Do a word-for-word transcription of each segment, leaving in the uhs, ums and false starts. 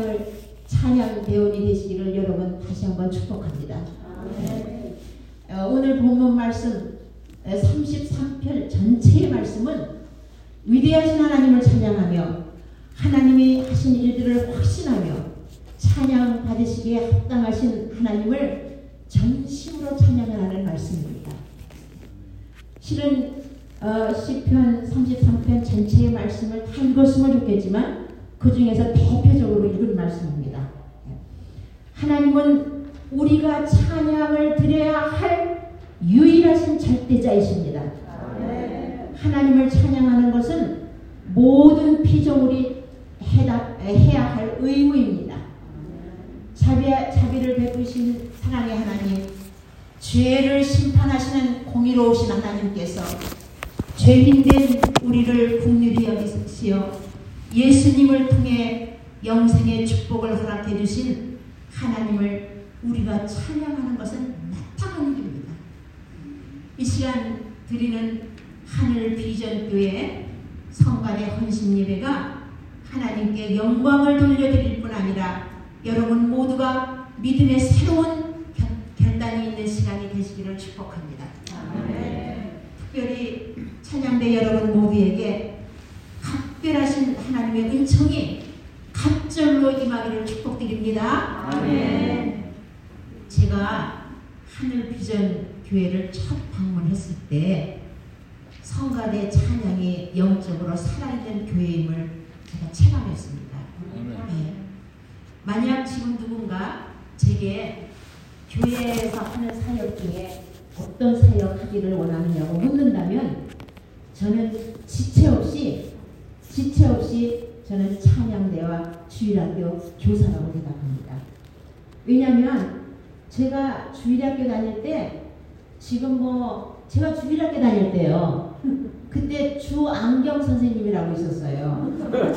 찬양을 찬양 대원이 되시기를 여러분 다시 한번 축복합니다. 네. 어, 오늘 본문 말씀 삼십삼 편 전체의 말씀은 위대하신 하나님을 찬양하며 하나님이 하신 일들을 확신하며 찬양 받으시기에 합당하신 하나님을 전심으로 찬양하는 말씀입니다. 실은 어, 시편 삼십삼 편 전체의 말씀을 다 읽었으면 좋겠지만 그 중에서 대표적으로 읽은 말씀입니다. 하나님은 우리가 찬양을 드려야 할 유일하신 절대자이십니다. 하나님을 찬양하는 것은 모든 피조물이 해다, 해야 할 의무입니다. 자비, 자비를 베푸신 사랑의 하나님, 죄를 심판하시는 공의로우신 하나님께서 죄인된 우리를 긍휼히 여기시어 예수님을 통해 영생의 축복을 허락해 주신 하나님을 우리가 찬양하는 것은 마땅한 일입니다. 이 시간 드리는 하늘 비전교회 성간의 헌신 예배가 하나님께 영광을 돌려드릴 뿐 아니라 여러분 모두가 믿음의 새로운 결단이 있는 시간이 되시기를 축복합니다. 네. 특별히 찬양대 여러분 모두에게 각별하신 하나님의 은총이 갑절로 임하기를 축복드립니다. 아멘. 제가 하늘 비전 교회를 첫 방문했을 때 성가대 찬양이 영적으로 살아있는 교회임을 제가 체감했습니다. 네. 만약 지금 누군가 제게 교회에서 하는 사역 중에 어떤 사역 하기를 원하느냐고 묻는다면 저는 지체 없이 지체 없이 저는 찬양대와 주일학교 교사라고 대답합니다. 왜냐하면 제가 주일학교 다닐 때 지금 뭐 제가 주일학교 다닐 때요. 그때 주안경 선생님이라고 있었어요.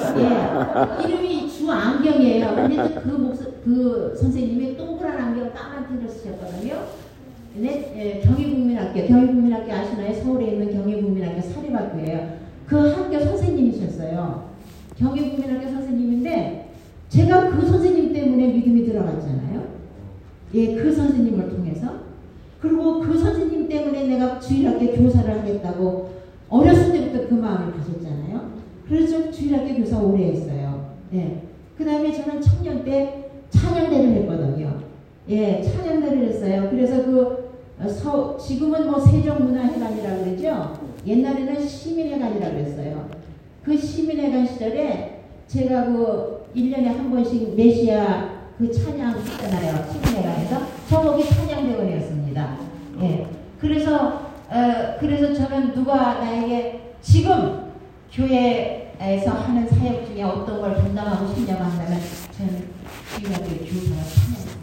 예, 이름이 주안경이에요. 근데 그 목소, 그 선생님이 동그란 안경 까만 틴을 쓰셨거든요. 네, 예, 경희국민학교, 경희국민학교 아시나요? 서울에 있는 경희국민학교 사립학교예요. 그 학교 선생님이셨어요. 경희국민학교 선생님인데 제가 그 선생님 때문에 믿음이 들어갔잖아요. 예, 그 선생님을 통해서. 그리고 그 선생님 때문에 내가 주일학교 교사를 하겠다고 어렸을 때부터 그 마음을 가졌잖아요. 그래서 주일학교 교사 오래 했어요. 예. 그 다음에 저는 청년 때 찬양대를 했거든요. 예, 찬양대를 했어요. 그래서 그 서, 지금은 뭐 세종문화회관이라고 그러죠. 옛날에는 시민회관이라고 그랬어요. 그 시민회관 시절에 제가 그 일 년에 한 번씩 메시아 그 찬양 했잖아요. 시민회관에서. 저 거기 찬양대원이었습니다. 예. 그래서 어, 그래서 저는 누가 나에게 지금 교회에서 하는 사역 중에 어떤 걸 담당하고 싶냐고 한다면 저는 주일학교 교사가 찬양입니다.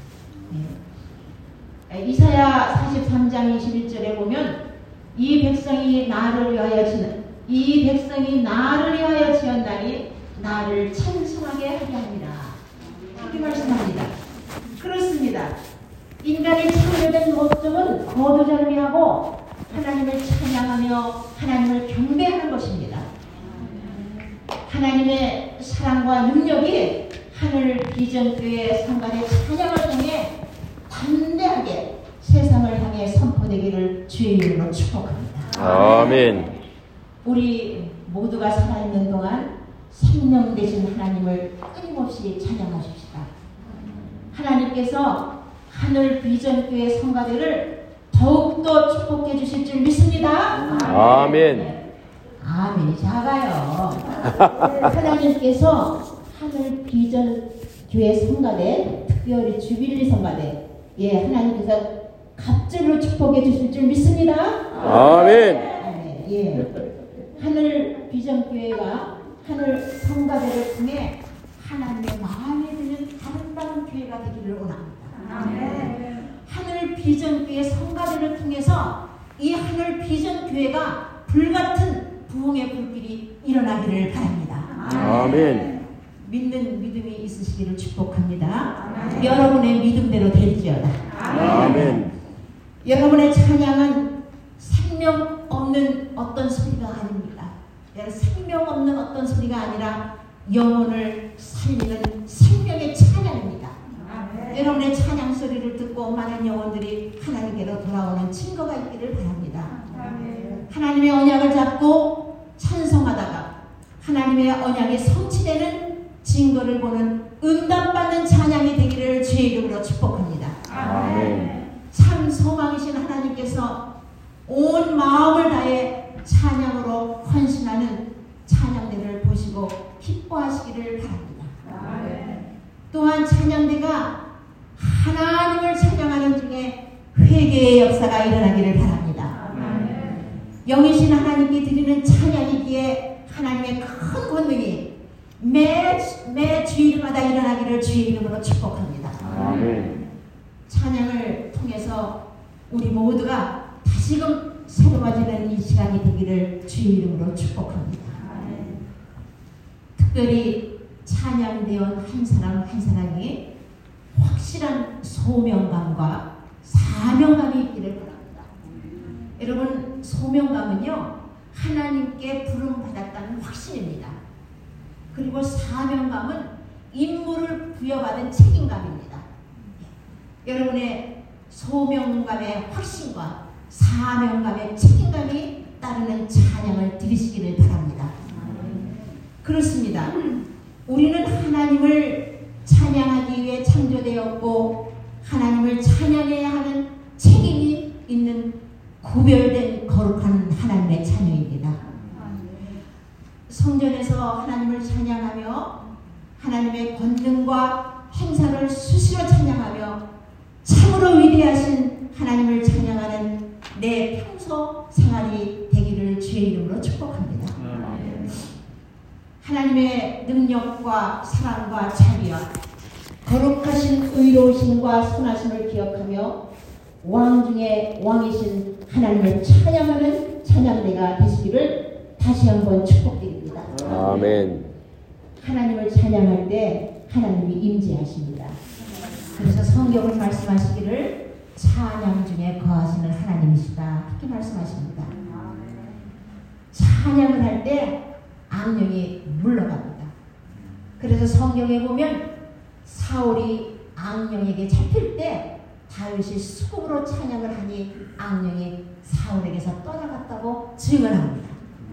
예. 이사야 사십삼 장 이십일 절에 보면 이 백성이 나를 위하여 지는 이 백성이 나를 위하여 지었나니 나를 찬송하게 하게 합니다. 이렇게 말씀합니다. 그렇습니다. 인간의 창조된 목적은 거두절미하고 하나님을 찬양하며 하나님을 경배하는 것입니다. 하나님의 사랑과 능력이 하늘 비전교회 성간의 찬양을 통해 담대하게 세상을 향해 선포되기를 주의 이름으로 축복합니다. 아멘. 우리 모두가 살아있는 동안 생명 되신 하나님을 끊임없이 찬양하십시다. 하나님께서 하늘 비전교회 성가대를 더욱더 축복해 주실 줄 믿습니다. 아멘. 네. 아멘이 작아요. 하나님께서 하늘 비전교회 성가대, 특별히 주빌리 성가대, 예, 하나님께서 갑절로 축복해 주실 줄 믿습니다. 아멘. 아멘. 예. 하늘 비전교회가 하늘 성가대를 통해 하나님의 마음에 드는 아름다운 교회가 되기를 원합니다. 아멘. 하늘 비전교회 성가대를 통해서 이 하늘 비전교회가 불같은 부흥의 불길이 일어나기를 바랍니다. 아멘. 믿는 믿음이 있으시기를 축복합니다. 아멘. 여러분의 믿음대로 될지어다. 아멘. 여러분의 찬양은 생명 없는 어떤 소리가 아닙니다. 생명 없는 어떤 소리가 아니라 영혼을 살리는 생명 여러분의 찬양 소리를 듣고 많은 영혼들이 하나님께로 돌아오는 증거가 있기를 바랍니다. 하나님의 언약을 잡고 찬송하다가 하나님의 언약이 성취되는 증거를 보는 응답받는 찬양이 되기를 주의 이름으로 축복합니다. 아멘. 참 소망이신 하나님께서 온 마음을 다해 찬양으로 헌신하는 찬양대를 보시고 기뻐하시기를 바랍니다. 아멘. 또한 찬양대가 하나님을 찬양하는 중에 회개의 역사가 일어나기를 바랍니다. 아멘. 영이신 하나님께 드리는 찬양이기에 하나님의 큰 권능이 매, 매 주일마다 일어나기를 주의 이름으로 축복합니다. 아멘. 찬양을 통해서 우리 모두가 다시금 새로워지는 이 시간이 되기를 주의 이름으로 축복합니다. 아멘. 특별히 찬양대원 한 사람 한 사람이 확실한 소명감과 사명감이 있기를 바랍니다. 여러분, 소명감은요 하나님께 부름받았다는 확신입니다. 그리고 사명감은 임무를 부여받은 책임감입니다. 여러분의 소명감의 확신과 사명감의 책임감이 따르는 찬양을 드리시기를 바랍니다. 그렇습니다. 우리는 하나님을 찬양하기 위해 창조되었고 하나님을 찬양해야 하는 책임이 있는 구별된 거룩한 하나님의 자녀입니다. 성전에서 하나님을 찬양하며 하나님의 권능과 행사를 수시로 찬양하며 참으로 위대하신 하나님을 찬양하는 내 평소 생활이 되기를 주의 이름으로 축복합니다. 하나님의 능력과 사랑과 자비와 거룩하신 의로우심과 선하심을 기억하며 왕 중에 왕이신 하나님을 찬양하는 찬양대가 되시기를 다시 한번 축복드립니다. 아멘. 하나님을 찬양할 때 하나님이 임재하십니다. 그래서 성경을 말씀하시기를 찬양 중에 거하시는 하나님이시다 이렇게 말씀하십니다. 찬양을 할 때 악령이 물러갑니다. 그래서 성경에 보면 사울이 악령에게 잡힐 때 다윗이 수금으로 찬양을 하니 악령이 사울에게서 떠나갔다고 증언합니다.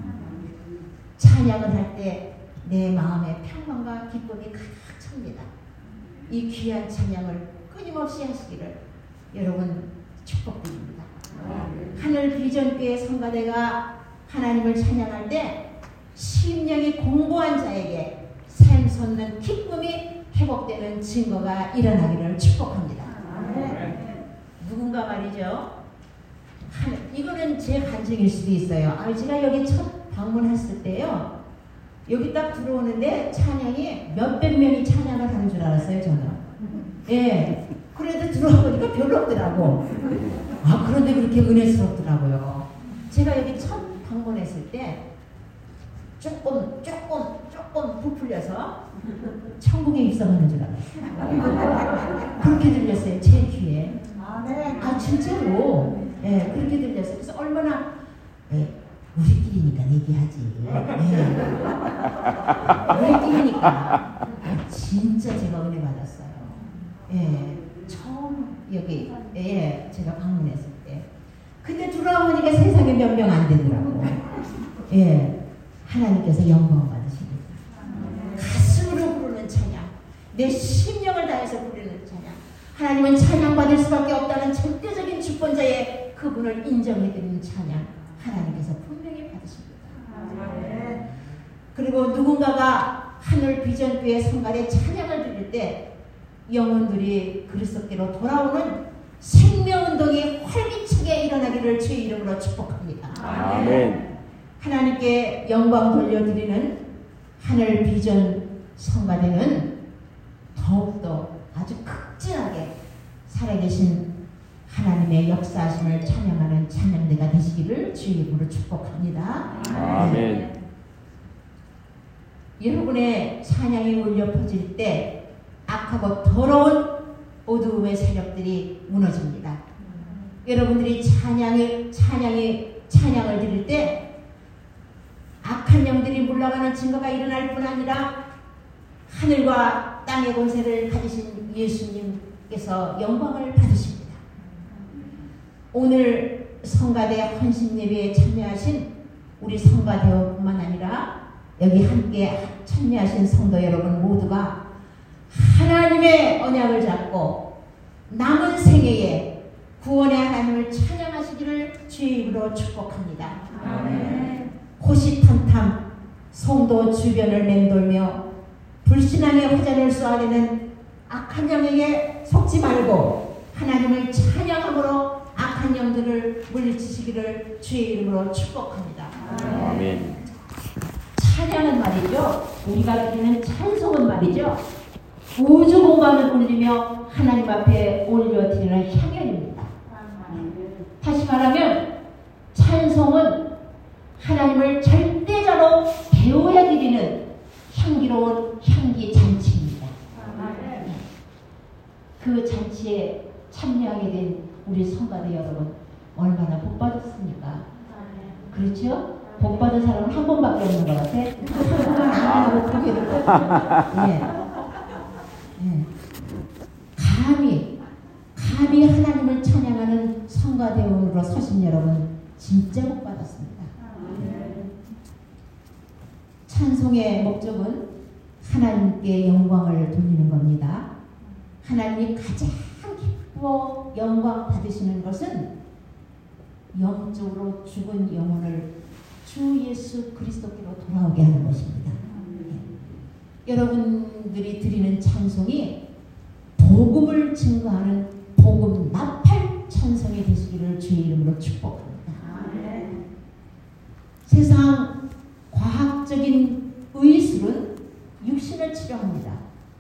찬양을 할 때 내 마음에 평안과 기쁨이 가득 찹니다. 이 귀한 찬양을 끊임없이 하시기를 여러분 축복드립니다. 하늘 비전교회 성가대가 하나님을 찬양할 때 심령이 공고한 자에게 샘솟는 기쁨이 회복되는 증거가 일어나기를 축복합니다. 네. 누군가 말이죠. 이거는 제 간증일 수도 있어요. 아, 제가 여기 첫 방문했을 때요. 여기 딱 들어오는데 찬양이 몇백 명이 찬양을 하는 줄 알았어요, 저는. 예. 그래도 들어와 보니까 별로 없더라고. 아, 그런데 그렇게 은혜스럽더라고요. 제가 여기 첫 방문했을 때 조금, 조금, 조금 부풀려서 천국에 입성하는 줄 알았어요. 그렇게 들렸어요, 제 귀에. 아, 진짜로. 예, 그렇게 들렸어요. 그래서 얼마나, 예, 우리끼리니까 얘기하지. 예. 우리끼리니까. 아, 진짜 제가 은혜 받았어요. 예, 처음 여기, 예, 제가 방문했을 때. 근데 들어와보니까 세상에 몇 명 안 되더라고. 예, 하나님께서 영광 받으십니다. 가슴으로 부르는 찬양, 내 심령을 다해서 부르는 찬양. 하나님은 찬양받을 수밖에 없다는 절대적인 주권자의 그분을 인정해드리는 찬양, 하나님께서 분명히 받으십니다. 그리고 누군가가 하늘 비전교회 성가대 찬양을 드릴 때 영혼들이 그리스도께로 돌아오는 생명운동이 활기차게 일어나기를 주의 이름으로 축복합니다. 아멘. 하나님께 영광 돌려드리는 하늘 비전 성가대는 더욱더 아주 극진하게 살아계신 하나님의 역사하심을 찬양하는 찬양대가 되시기를 주의 이름으로 축복합니다. 아멘. 네. 여러분의 찬양이 울려 퍼질 때 악하고 더러운 어두움의 세력들이 무너집니다. 음. 여러분들이 찬양을 찬양이 찬양을 드릴 때 악한 영들이 물러가는 증거가 일어날 뿐 아니라 하늘과 땅의 권세를 가지신 예수님 주님께서 영광을 받으십니다. 오늘 성가대 헌신예배에 참여하신 우리 성가대원뿐만 아니라 여기 함께 참여하신 성도 여러분 모두가 하나님의 언약을 잡고 남은 생애에 구원의 하나님을 찬양하시기를 주의 이름으로 축복합니다. 아멘. 호시탐탐 성도 주변을 맴돌며 불신앙의 화전을 쏘아내는 악한 영에게 속지 말고 하나님을 찬양함으로 악한 영들을 물리치시기를 주의 이름으로 축복합니다. 아멘. 찬양은 말이죠. 우리가 드리는 찬송은 말이죠. 우주 공간을 울리며 하나님 앞에 올려드리는 향연입니다. 다시 말하면 찬송은 하나님을 절대자로 배워야 드리는 향기로운 향기 잔치입니다. 그 잔치에 참여하게 된 우리 성가대 여러분 얼마나 복 받았습니까? 그렇죠? 복 받은 사람은 한 번밖에 없는 것 같아. 예. 예. 감히 감히 하나님을 찬양하는 성가대원으로 서신 여러분 진짜 복 받았습니다. 찬송의 목적은 하나님께 영광을 돌리는 겁니다. 하나님이 가장 기뻐 영광 받으시는 것은 영적으로 죽은 영혼을 주 예수 그리스도께로 돌아오게 하는 것입니다. 네. 여러분들이 드리는 찬송이 복음을 증거하는 복음 나팔 찬송이 되시기를 주의 이름으로 축복합니다. 아멘. 세상 과학적인 의술은 육신을 치료합니다.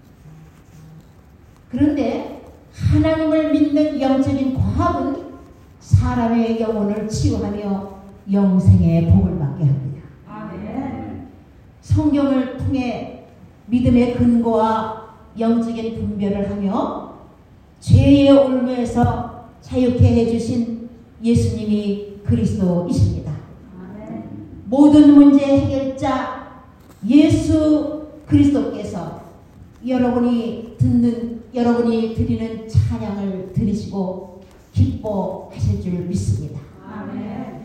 그런데 하나님을 믿는 영적인 과학은 사람의 영혼을 치유하며 영생의 복을 받게 합니다. 아멘. 성경을 통해 믿음의 근거와 영적인 분별을 하며 죄의 올무에서 자유케 해주신 예수님이 그리스도이십니다. 아멘. 모든 문제 해결자 예수 그리스도께서 여러분이 듣는 여러분이 드리는 찬양을 들으시고 기뻐하실 줄 믿습니다. 아멘.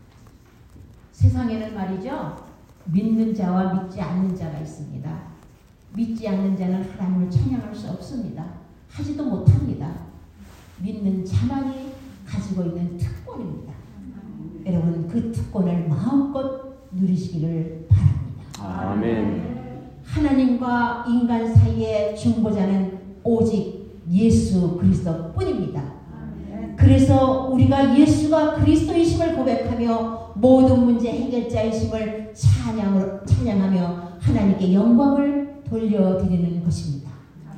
세상에는 말이죠. 믿는 자와 믿지 않는 자가 있습니다. 믿지 않는 자는 하나님을 찬양할 수 없습니다. 하지도 못합니다. 믿는 자만이 가지고 있는 특권입니다. 여러분 그 특권을 마음껏 누리시기를 바랍니다. 아멘. 하나님과 인간 사이의 중보자는 오직 예수 그리스도 뿐입니다. 그래서 우리가 예수가 그리스도이심을 고백하며 모든 문제 해결자이심을 찬양으로, 찬양하며 하나님께 영광을 돌려드리는 것입니다.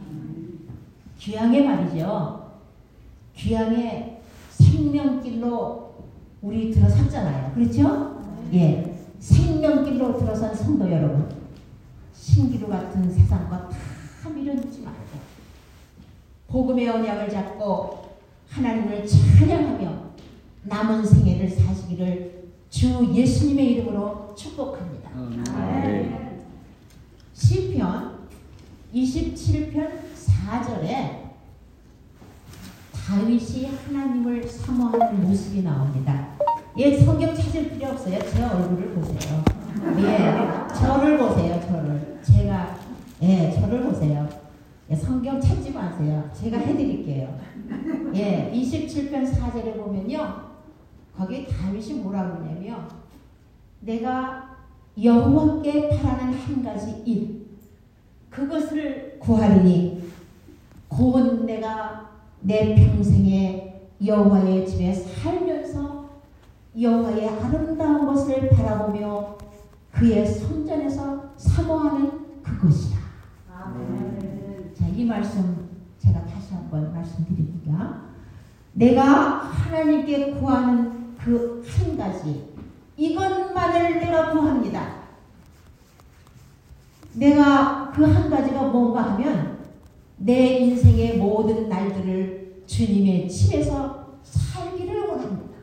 귀향의 말이죠. 귀향의 생명길로 우리 들어섰잖아요. 그렇죠? 예, 생명길로 들어선 성도 여러분, 신기루 같은 세상과 다 밀어넣지 말고 복음의 언약을 잡고 하나님을 찬양하며 남은 생애를 사시기를 주 예수님의 이름으로 축복합니다. 아멘. 시편 이십칠 편 사 절에 다윗이 하나님을 사모하는 모습이 나옵니다. 예, 성경 찾을 필요 없어요. 제 얼굴을 보세요. 예, 저를 보세요. 저를. 제가 예, 저를 보세요. 예, 성경 찾지 마세요. 제가 해드릴게요. 예, 이십칠 편 사 절에 보면요. 거기 다윗이 뭐라고 그러냐면 내가 여호와께 바라는 한 가지 일 그것을 구하리니 곧 내가 내 평생에 여호와의 집에 살면서 여호와의 아름다운 것을 바라보며 그의 손전에서 사모하는 그것이다. 아멘. 자, 이 말씀 제가 다시 한번 말씀드립니다. 내가 하나님께 구하는 그 한 가지 이것만을 내가 구합니다. 내가 그 한 가지가 뭔가 하면 내 인생의 모든 날들을 주님의 집에서 살기를 원합니다.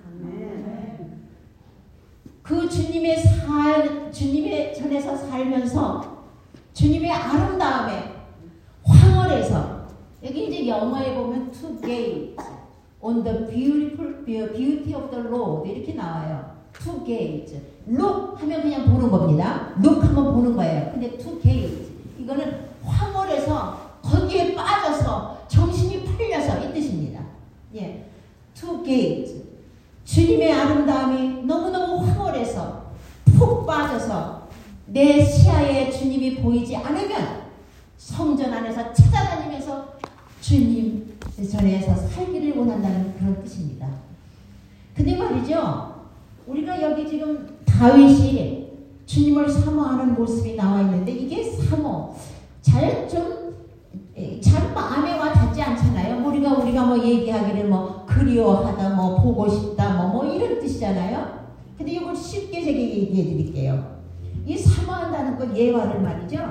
그 주님의 살, 주님의 전에서 살면서 주님의 아름다움에 황홀해서 여기 이제 영어에 보면 to gaze on the beautiful beauty of the Lord 이렇게 나와요. to gaze. look 하면 그냥 보는 겁니다. look 하면 보는 거예요. 근데 to gaze 이거는 황홀해서 거기에 빠져서 정신이 풀려서 이 뜻입니다. 예, to gaze. 주님의 아름다움이 너무너무 황홀해서 푹 빠져서 내 시야에 주님이 보이지 않으면 성전 안에서 찾아다니면서 주님 전에서 살기를 원한다는 그런 뜻입니다. 근데 말이죠. 우리가 여기 지금 다윗이 주님을 사모하는 모습이 나와 있는데 이게 사모 잘 좀 잘 마음에 와 닿지 않잖아요. 우리가 우리가 뭐 얘기하기를 뭐 그리워하다 뭐 보고 싶다 뭐 뭐 이런 뜻이잖아요. 근데 이걸 쉽게 제가 얘기해 드릴게요. 이 사모한다는 건 예화를 말이죠.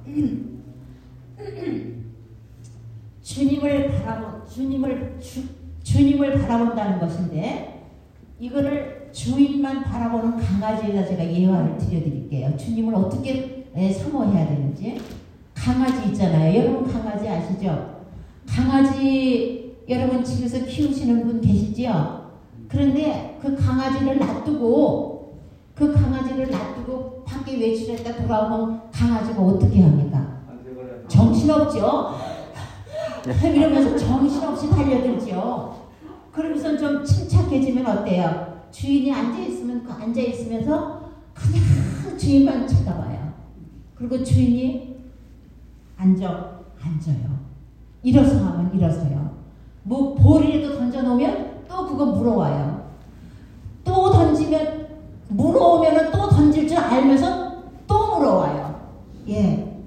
주님을 바라보 주님을 주, 주님을 바라본다는 것인데 이거를 주인만 바라보는 강아지에다 제가 예화를 드려드릴게요. 주님을 어떻게 에, 사모해야 되는지. 강아지 있잖아요. 여러분 강아지 아시죠? 강아지 여러분 집에서 키우시는 분 계시죠? 그런데 그 강아지를 놔두고 그 강아지를 놔두고 밖에 외출했다 돌아오면 강아지가 어떻게 합니까? 정신없죠? 이러면서 정신없이 달려들죠. 그러면서 좀 침착해지면 어때요? 주인이 앉아있으면 그 앉아있으면서 그냥 주인만 쳐다봐요. 그리고 주인이 앉아, 앉아요. 일어서 하면 일어서요. 뭐 볼이라도 던져놓으면 또 그거 물어와요. 또 던지면 물어오면 또 던질 줄 알면서 또 물어와요. 예,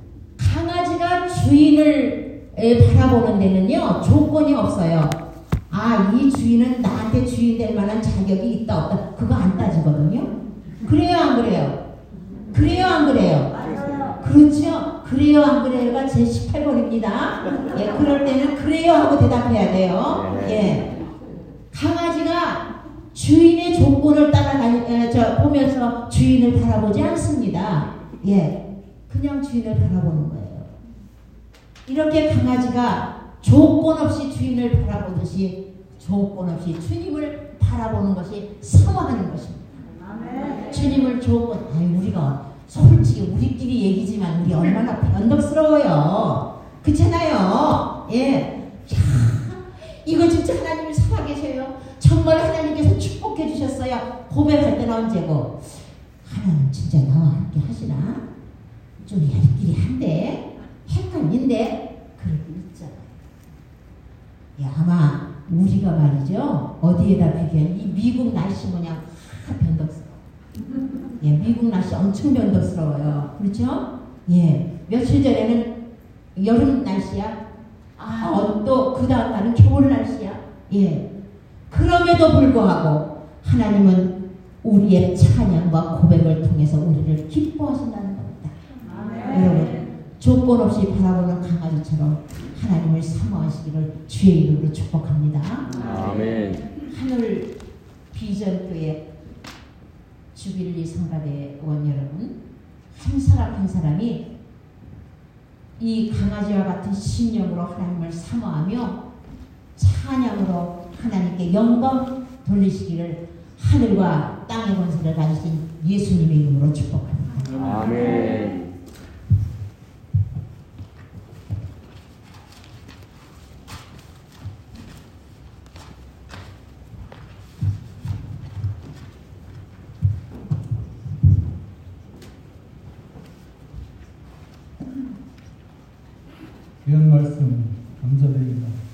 강아지가 주인을 에, 바라보는 데는요 조건이 없어요. 아, 이 주인은 나한테 주인 될 만한 자격이 있다 없다 그거 안 따지거든요. 그래요 안 그래요? 그래요 안 그래요? 맞아요. 그렇죠. 그래요 안 그래요가 제십팔 번입니다. 예, 그럴 때는 그래요 하고 대답해야 돼요. 예, 강아지가 주인의 조건을 따라다니 에, 저 보면서 주인을 바라보지 않습니다. 예, 그냥 주인을 바라보는 거예요. 이렇게 강아지가 조건 없이 주인을 바라보듯이 조건 없이 주님을 바라보는 것이 사모하는 것입니다. 아멘. 주님을 조건, 아니 우리가 솔직히 우리끼리 얘기지만 우리 얼마나 변덕스러워요. 그렇잖아요. 예, 야, 이거 진짜 하나님이 살아계셔요. 정말 하나님께서 축복해 주셨어요. 고백할 때는 언제고 하나님 진짜 나와 함께 하시나? 좀 야리끼리 한데 헷갈린데 그럴 때 있잖아요. 예, 아마 우리가 말이죠 어디에다 비교하면 이 미국 날씨 뭐냐 변덕스러워. 예, 미국 날씨 엄청 변덕스러워요. 그렇죠? 예, 며칠 전에는 여름 날씨야. 아, 어, 또 그 다음 날은 겨울 날씨야. 예, 그럼에도 불구하고 하나님은 우리의 찬양과 고백을 통해서 우리를 기뻐하신다는 겁니다. 아멘. 여러분 조건 없이 바라보는 강아지처럼 하나님을 사모하시기를 주의 이름으로 축복합니다. 아멘. 하늘 비전교회 주빌리 성가대원 여러분, 한 사람 한 사람이 이 강아지와 같은 신령으로 하나님을 사모하며 찬양으로 하나님께 영광 돌리시기를 하늘과 땅의 권세를 가지신 예수님의 이름으로 축복합니다. 아멘. 귀한 말씀 감사드립니다.